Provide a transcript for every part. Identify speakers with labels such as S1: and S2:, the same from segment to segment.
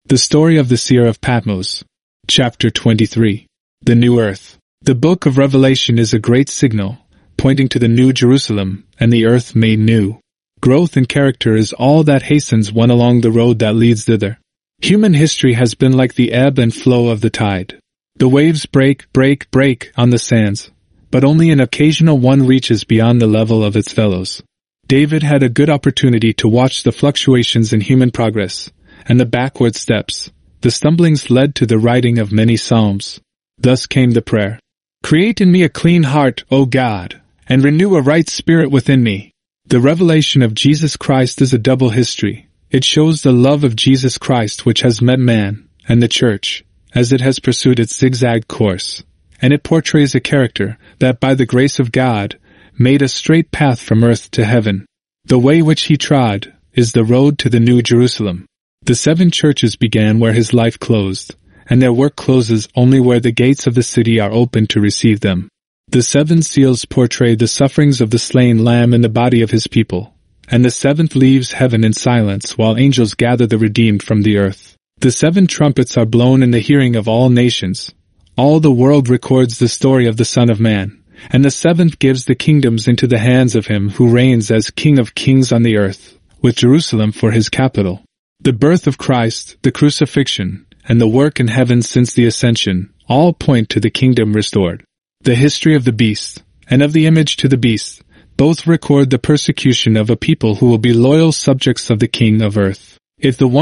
S1: The story of the seer of Patmos. Chapter 23. The New Earth. The book of Revelation is a great signal, pointing to the New Jerusalem and the earth made new. Growth in character is all that hastens one along the road that leads thither. Human history has been like the ebb and flow of the tide. The waves break on the sands, but only an occasional one reaches beyond the level of its fellows. David had a good opportunity to watch the fluctuations in human progress, and the backward steps. The stumblings led to the writing of many psalms. Thus came the prayer. Create in me a clean heart, O God, and renew a right spirit within me. The revelation of Jesus Christ is a double history. It shows the love of Jesus Christ which has met man, and the church, as it has pursued its zigzag course. And it portrays a character that by the grace of God, made a straight path from earth to heaven. The way which he trod is the road to the New Jerusalem. The 7 churches began where his life closed, and their work closes only where the gates of the city are open to receive them. The 7 seals portray the sufferings of the slain Lamb in the body of his people, and the 7th leaves heaven in silence while angels gather the redeemed from the earth. The 7 trumpets are blown in the hearing of all nations. All the world records the story of the Son of Man, and the 7th gives the kingdoms into the hands of him who reigns as King of Kings on the earth, with Jerusalem for his capital. The birth of Christ, the crucifixion, and the work in heaven since the ascension, all point to the kingdom restored. The history of the beast, and of the image to the beast, both record the persecution of a people who will be loyal subjects of the King of earth. If the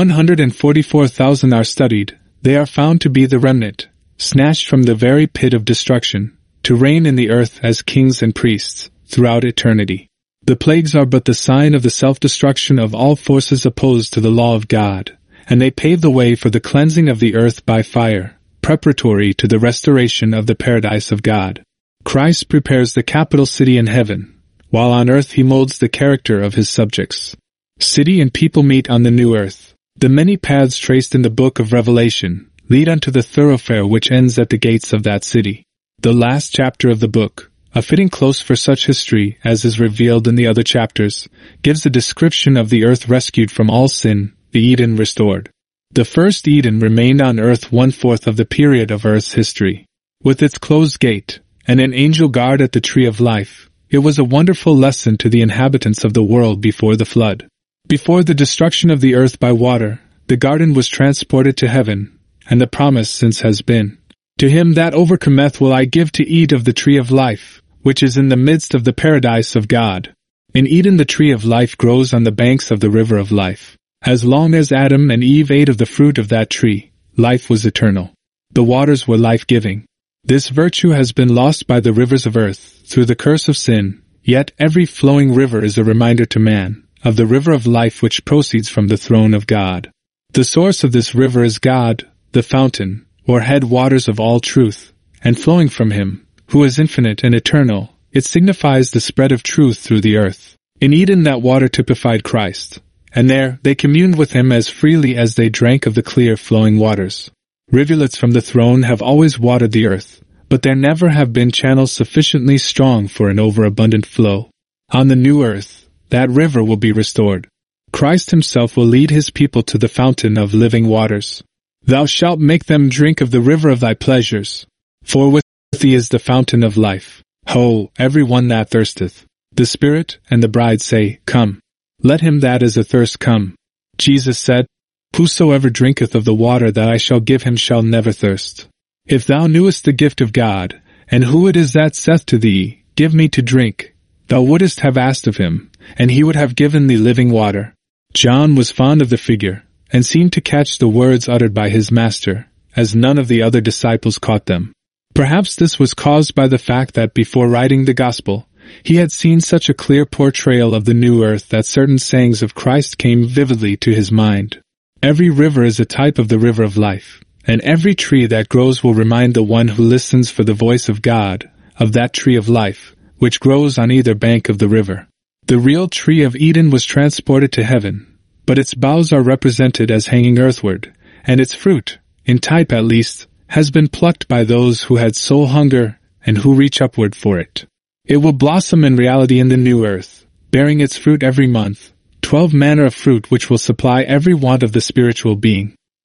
S1: 144,000 are studied, they are found to be the remnant, snatched from the very pit of destruction, to reign in the earth as kings and priests, throughout eternity. The plagues are but the sign of the self-destruction of all forces opposed to the law of God, and they pave the way for the cleansing of the earth by fire, preparatory to the restoration of the paradise of God. Christ prepares the capital city in heaven, while on earth he molds the character of his subjects. City and people meet on the new earth. The many paths traced in the book of Revelation lead unto the thoroughfare which ends at the gates of that city. The last chapter of the book, a fitting close for such history as is revealed in the other chapters, gives a description of the earth rescued from all sin, the Eden restored. The first Eden remained on earth 1/4 of the period of earth's history. With its closed gate, and an angel guard at the tree of life, it was a wonderful lesson to the inhabitants of the world before the flood. Before the destruction of the earth by water, the garden was transported to heaven, and the promise since has been, To him that overcometh will I give to eat of the tree of life, which is in the midst of the paradise of God. In Eden the tree of life grows on the banks of the river of life. As long as Adam and Eve ate of the fruit of that tree, life was eternal. The waters were life-giving. This virtue has been lost by the rivers of earth, through the curse of sin, yet every flowing river is a reminder to man, of the river of life which proceeds from the throne of God. The source of this river is God, the fountain, or head waters of all truth, and flowing from him, who is infinite and eternal, it signifies the spread of truth through the earth. In Eden that water typified Christ, and there they communed with him as freely as they drank of the clear flowing waters. Rivulets from the throne have always watered the earth, but there never have been channels sufficiently strong for an overabundant flow. On the new earth, that river will be restored. Christ himself will lead his people to the fountain of living waters. Thou shalt make them drink of the river of thy pleasures, for with thee is the fountain of life. Ho, every one that thirsteth. The Spirit and the bride say, Come. Let him that is athirst come. Jesus said, Whosoever drinketh of the water that I shall give him shall never thirst. If thou knewest the gift of God, and who it is that saith to thee, Give me to drink, thou wouldest have asked of him, and he would have given thee living water. John was fond of the figure, and seemed to catch the words uttered by his master, as none of the other disciples caught them. Perhaps this was caused by the fact that before writing the gospel, he had seen such a clear portrayal of the new earth that certain sayings of Christ came vividly to his mind. Every river is a type of the river of life, and every tree that grows will remind the one who listens for the voice of God, of that tree of life, which grows on either bank of the river. The real tree of Eden was transported to heaven, but its boughs are represented as hanging earthward, and its fruit, in type at least, has been plucked by those who had soul hunger and who reach upward for it. It will blossom in reality in the new earth, bearing its fruit every month, 12 manner of fruit which will supply every want of the spiritual being.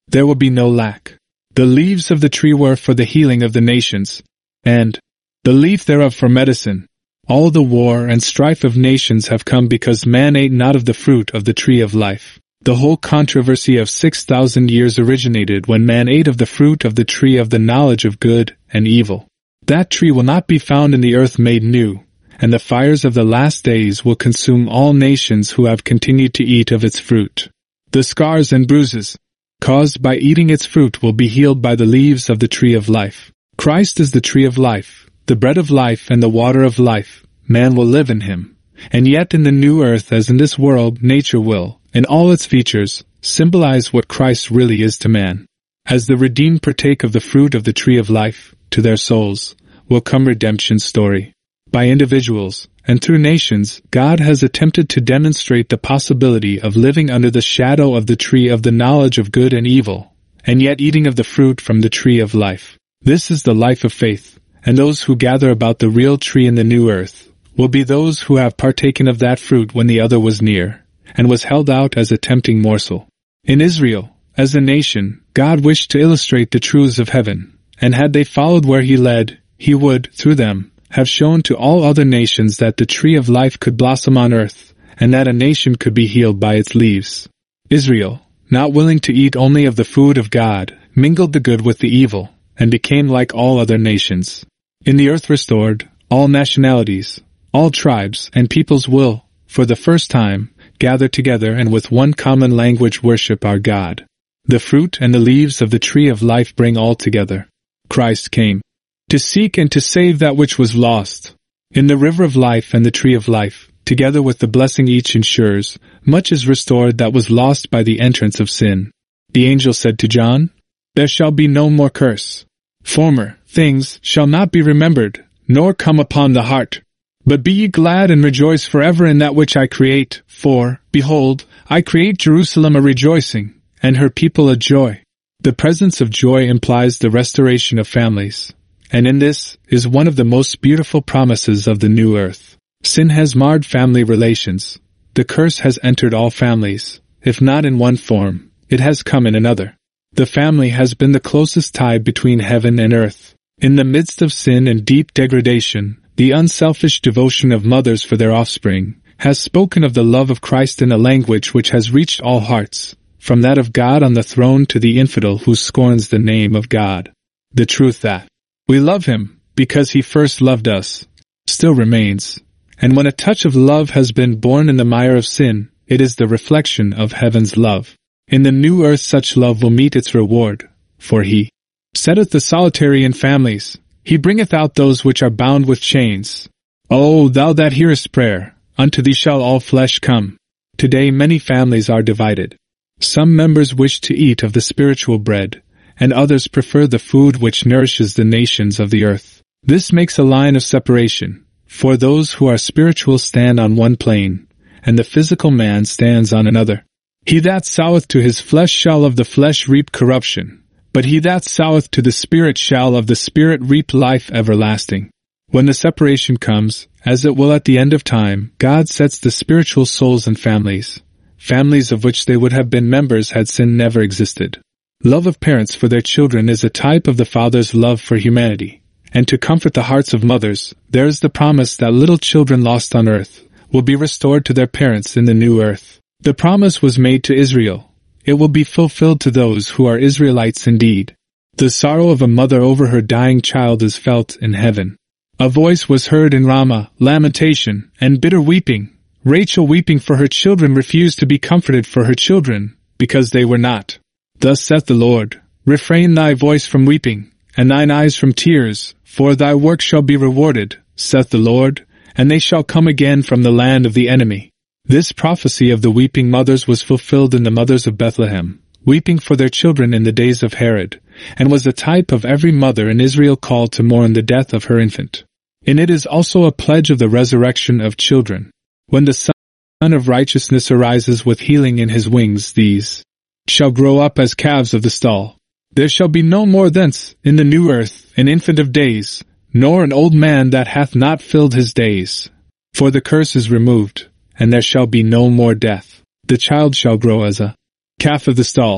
S1: There will be no lack. The leaves of the tree were for the healing of the nations, and the leaf thereof for medicine. All the war and strife of nations have come because man ate not of the fruit of the tree of life. The whole controversy of 6,000 years originated when man ate of the fruit of the tree of the knowledge of good and evil. That tree will not be found in the earth made new, and the fires of the last days will consume all nations who have continued to eat of its fruit. The scars and bruises caused by eating its fruit will be healed by the leaves of the tree of life. Christ is the tree of life, the bread of life and the water of life. Man will live in him. And yet in the new earth as in this world, nature will, in all its features, symbolize what Christ really is to man. As the redeemed partake of the fruit of the tree of life, to their souls will come redemption's story. By individuals, and through nations, God has attempted to demonstrate the possibility of living under the shadow of the tree of the knowledge of good and evil, and yet eating of the fruit from the tree of life. This is the life of faith, and those who gather about the real tree in the new earth will be those who have partaken of that fruit when the other was near, and was held out as a tempting morsel. In Israel, as a nation, God wished to illustrate the truths of heaven, and had they followed where he led, he would, through them, have shown to all other nations that the tree of life could blossom on earth, and that a nation could be healed by its leaves. Israel, not willing to eat only of the food of God, mingled the good with the evil, and became like all other nations. In the earth restored, all nationalities, all tribes and peoples will, for the first time, gather together and with one common language worship our God. The fruit and the leaves of the tree of life bring all together. Christ came to seek and to save that which was lost. In the river of life and the tree of life, together with the blessing each ensures, much is restored that was lost by the entrance of sin. The angel said to John, "There shall be no more curse. Former things shall not be remembered, nor come upon the heart. But be ye glad and rejoice forever in that which I create, for, behold, I create Jerusalem a rejoicing, and her people a joy." The presence of joy implies the restoration of families, and in this is one of the most beautiful promises of the new earth. Sin has marred family relations. The curse has entered all families. If not in one form, it has come in another. The family has been the closest tie between heaven and earth. In the midst of sin and deep degradation, the unselfish devotion of mothers for their offspring has spoken of the love of Christ in a language which has reached all hearts, from that of God on the throne to the infidel who scorns the name of God. The truth that we love him because he first loved us still remains, and when a touch of love has been born in the mire of sin, it is the reflection of heaven's love. In the new earth such love will meet its reward, for he setteth the solitary in families. He bringeth out those which are bound with chains. O thou that hearest prayer, unto thee shall all flesh come. Today many families are divided. Some members wish to eat of the spiritual bread, and others prefer the food which nourishes the nations of the earth. This makes a line of separation, for those who are spiritual stand on one plane, and the physical man stands on another. He that soweth to his flesh shall of the flesh reap corruption, but he that soweth to the Spirit shall of the Spirit reap life everlasting. When the separation comes, as it will at the end of time, God sets the spiritual souls in families, families of which they would have been members had sin never existed. Love of parents for their children is a type of the Father's love for humanity, and to comfort the hearts of mothers, there is the promise that little children lost on earth will be restored to their parents in the new earth. The promise was made to Israel. It will be fulfilled to those who are Israelites indeed. The sorrow of a mother over her dying child is felt in heaven. A voice was heard in Ramah, lamentation, and bitter weeping. Rachel weeping for her children refused to be comforted for her children, because they were not. Thus saith the Lord, refrain thy voice from weeping, and thine eyes from tears, for thy work shall be rewarded, saith the Lord, and they shall come again from the land of the enemy. This prophecy of the weeping mothers was fulfilled in the mothers of Bethlehem, weeping for their children in the days of Herod, and was a type of every mother in Israel called to mourn the death of her infant. In it is also a pledge of the resurrection of children. When the Son of Righteousness arises with healing in his wings, these shall grow up as calves of the stall. There shall be no more thence, in the new earth, an infant of days, nor an old man that hath not filled his days. For the curse is removed, and there shall be no more death. The child shall grow as a calf of the stall.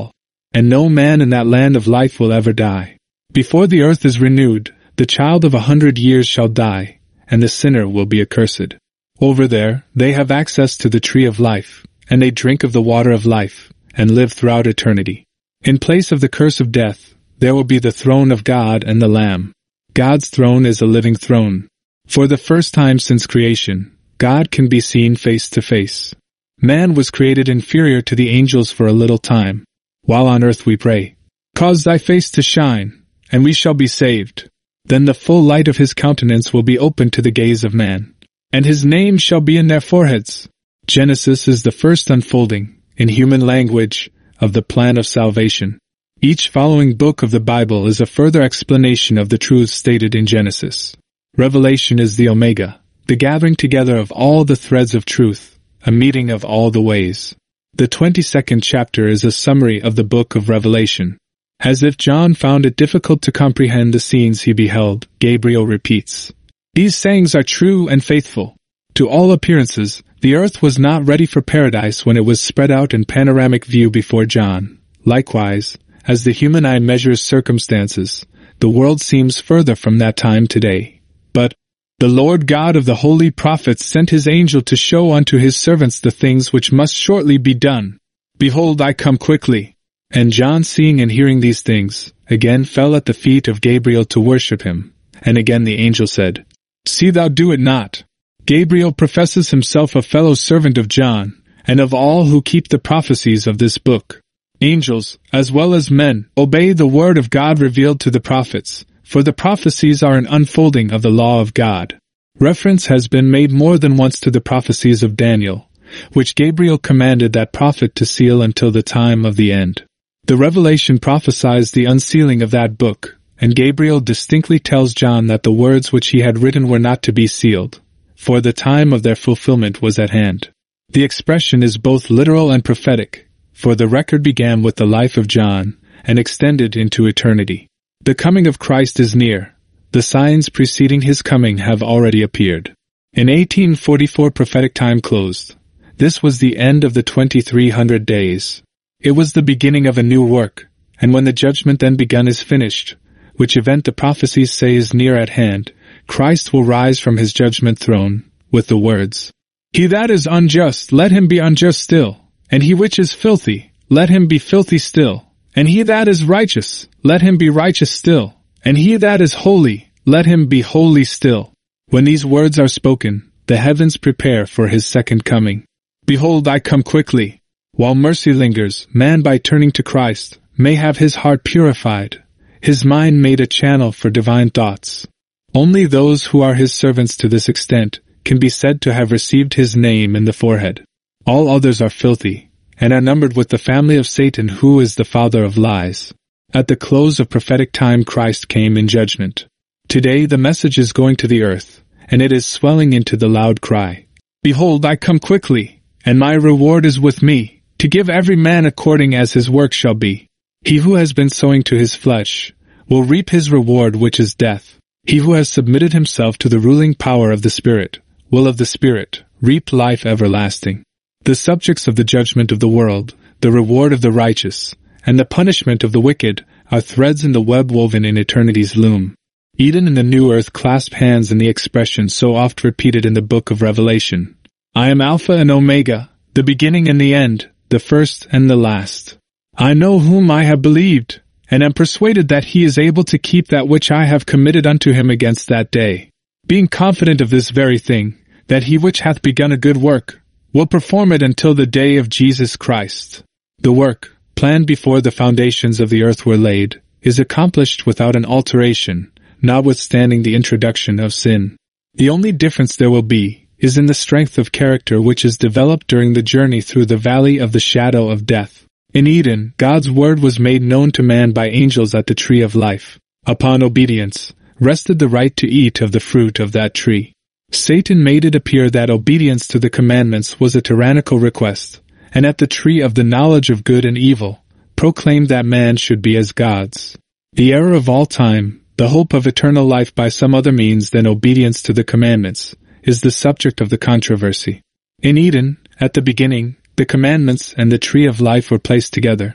S1: and no man in that land of life will ever die. Before the earth is renewed, the child of 100 years shall die, and the sinner will be accursed. Over there, they have access to the tree of life, and they drink of the water of life, and live throughout eternity. In place of the curse of death, there will be the throne of God and the Lamb. God's throne is a living throne. For the first time since creation, God can be seen face to face. Man was created inferior to the angels for a little time. While on earth we pray, "Cause thy face to shine, and we shall be saved." Then the full light of his countenance will be opened to the gaze of man, and his name shall be in their foreheads. Genesis is the first unfolding, in human language, of the plan of salvation. Each following book of the Bible is a further explanation of the truths stated in Genesis. Revelation is the Omega, the gathering together of all the threads of truth, a meeting of all the ways. The 22nd chapter is a summary of the book of Revelation. As if John found it difficult to comprehend the scenes he beheld, Gabriel repeats, "These sayings are true and faithful." To all appearances, the earth was not ready for paradise when it was spread out in panoramic view before John. Likewise, as the human eye measures circumstances, the world seems further from that time today. But the Lord God of the holy prophets sent his angel to show unto his servants the things which must shortly be done. Behold, I come quickly. And John, seeing and hearing these things, again fell at the feet of Gabriel to worship him. And again the angel said, "See thou do it not." Gabriel professes himself a fellow servant of John, and of all who keep the prophecies of this book. Angels, as well as men, obey the word of God revealed to the prophets, for the prophecies are an unfolding of the law of God. Reference has been made more than once to the prophecies of Daniel, which Gabriel commanded that prophet to seal until the time of the end. The Revelation prophesies the unsealing of that book, and Gabriel distinctly tells John that the words which he had written were not to be sealed, for the time of their fulfillment was at hand. The expression is both literal and prophetic, for the record began with the life of John, and extended into eternity. The coming of Christ is near. The signs preceding his coming have already appeared. In 1844 prophetic time closed. This was the end of the 2300 days. It was the beginning of a new work, and when the judgment then begun is finished, which event the prophecies say is near at hand, Christ will rise from his judgment throne, with the words, "He that is unjust, let him be unjust still, and he which is filthy, let him be filthy still, and he that is righteous, let him be righteous still, and he that is holy, let him be holy still." When these words are spoken, the heavens prepare for his second coming. Behold, I come quickly. While mercy lingers, man by turning to Christ may have his heart purified, his mind made a channel for divine thoughts. Only those who are his servants to this extent can be said to have received his name in the forehead. All others are filthy, and are numbered with the family of Satan, who is the father of lies. At the close of prophetic time, Christ came in judgment. Today the message is going to the earth, and it is swelling into the loud cry, "Behold, I come quickly, and my reward is with me, to give every man according as his work shall be. He who has been sowing to his flesh will reap his reward, which is death. He who has submitted himself to the ruling power of the Spirit will of the Spirit reap life everlasting." The subjects of the judgment of the world, the reward of the righteous, and the punishment of the wicked are threads in the web woven in eternity's loom. Eden and the new earth clasp hands in the expression so oft repeated in the book of Revelation, "I am Alpha and Omega, the beginning and the end, the first and the last. I know whom I have believed, and am persuaded that he is able to keep that which I have committed unto him against that day. Being confident of this very thing, that he which hath begun a good work will perform it until the day of Jesus Christ." The work, planned before the foundations of the earth were laid, is accomplished without an alteration, notwithstanding the introduction of sin. The only difference there will be is in the strength of character which is developed during the journey through the valley of the shadow of death. In Eden, God's word was made known to man by angels at the tree of life. Upon obedience, rested the right to eat of the fruit of that tree. Satan made it appear that obedience to the commandments was a tyrannical request, and at the tree of the knowledge of good and evil, proclaimed that man should be as gods. The error of all time, the hope of eternal life by some other means than obedience to the commandments, is the subject of the controversy. In Eden, at the beginning, the commandments and the tree of life were placed together.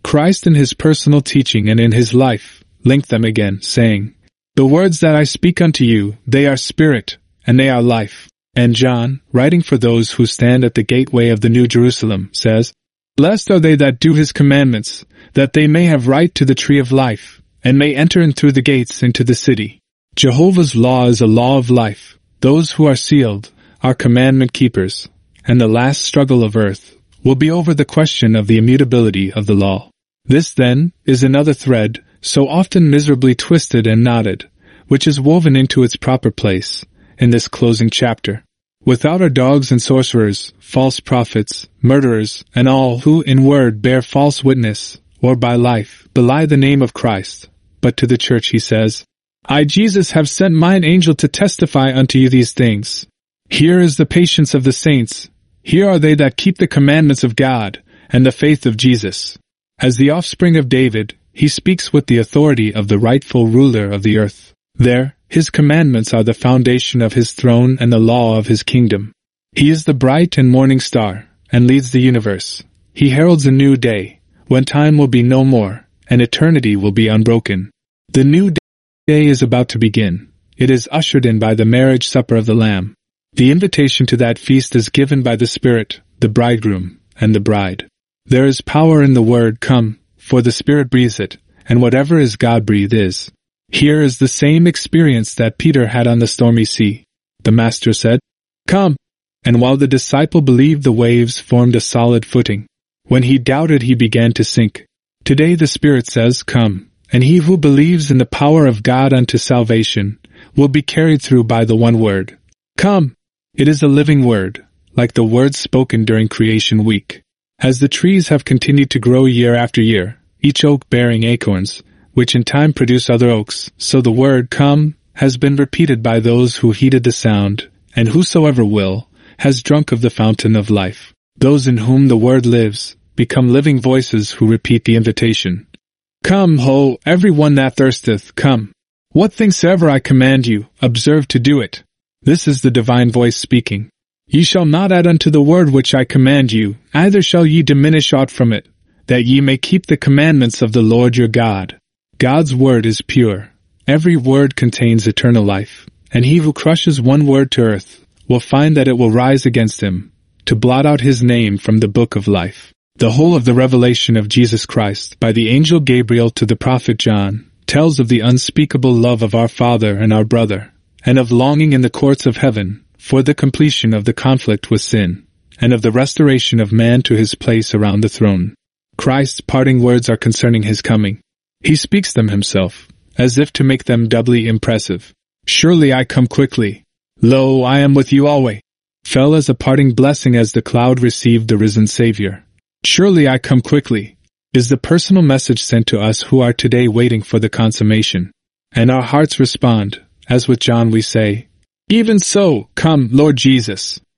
S1: Christ in his personal teaching and in his life linked them again, saying, "The words that I speak unto you, they are spirit, and they are life." And John, writing for those who stand at the gateway of the New Jerusalem, says, "Blessed are they that do his commandments, that they may have right to the tree of life, and may enter in through the gates into the city." Jehovah's law is a law of life. Those who are sealed are commandment keepers, and the last struggle of earth will be over the question of the immutability of the law. This, then, is another thread, so often miserably twisted and knotted, which is woven into its proper place in this closing chapter. Without are dogs and sorcerers, false prophets, murderers, and all who in word bear false witness, or by life belie the name of Christ. But to the church he says, "I, Jesus, have sent mine angel to testify unto you these things. Here is the patience of the saints. Here are they that keep the commandments of God, and the faith of Jesus." As the offspring of David, he speaks with the authority of the rightful ruler of the earth. There, his commandments are the foundation of his throne and the law of his kingdom. He is the bright and morning star, and leads the universe. He heralds a new day, when time will be no more, and eternity will be unbroken. The new day is about to begin. It is ushered in by the marriage supper of the Lamb. The invitation to that feast is given by the Spirit, the bridegroom, and the bride. There is power in the word "come," for the Spirit breathes it, and whatever is God-breathed is. Here is the same experience that Peter had on the stormy sea. The Master said, "Come," and while the disciple believed, the waves formed a solid footing. When he doubted, he began to sink. Today the Spirit says, "Come," and he who believes in the power of God unto salvation will be carried through by the one word, "Come." It is a living word, like the words spoken during Creation Week. As the trees have continued to grow year after year, each oak bearing acorns, which in time produce other oaks, so the word "come" has been repeated by those who heeded the sound, and whosoever will, has drunk of the fountain of life. Those in whom the word lives, become living voices who repeat the invitation. "Come, ho, every one that thirsteth, come. What things soever I command you, observe to do it." This is the divine voice speaking. "Ye shall not add unto the word which I command you, neither shall ye diminish aught from it, that ye may keep the commandments of the Lord your God." God's word is pure. Every word contains eternal life, and he who crushes one word to earth will find that it will rise against him, to blot out his name from the book of life. The whole of the revelation of Jesus Christ by the angel Gabriel to the prophet John tells of the unspeakable love of our Father and our brother, and of longing in the courts of heaven for the completion of the conflict with sin, and of the restoration of man to his place around the throne. Christ's parting words are concerning his coming. He speaks them himself, as if to make them doubly impressive. "Surely I come quickly. Lo, I am with you always," fell as a parting blessing as the cloud received the risen Savior. "Surely I come quickly" is the personal message sent to us who are today waiting for the consummation. And our hearts respond, as with John we say, "Even so, come, Lord Jesus."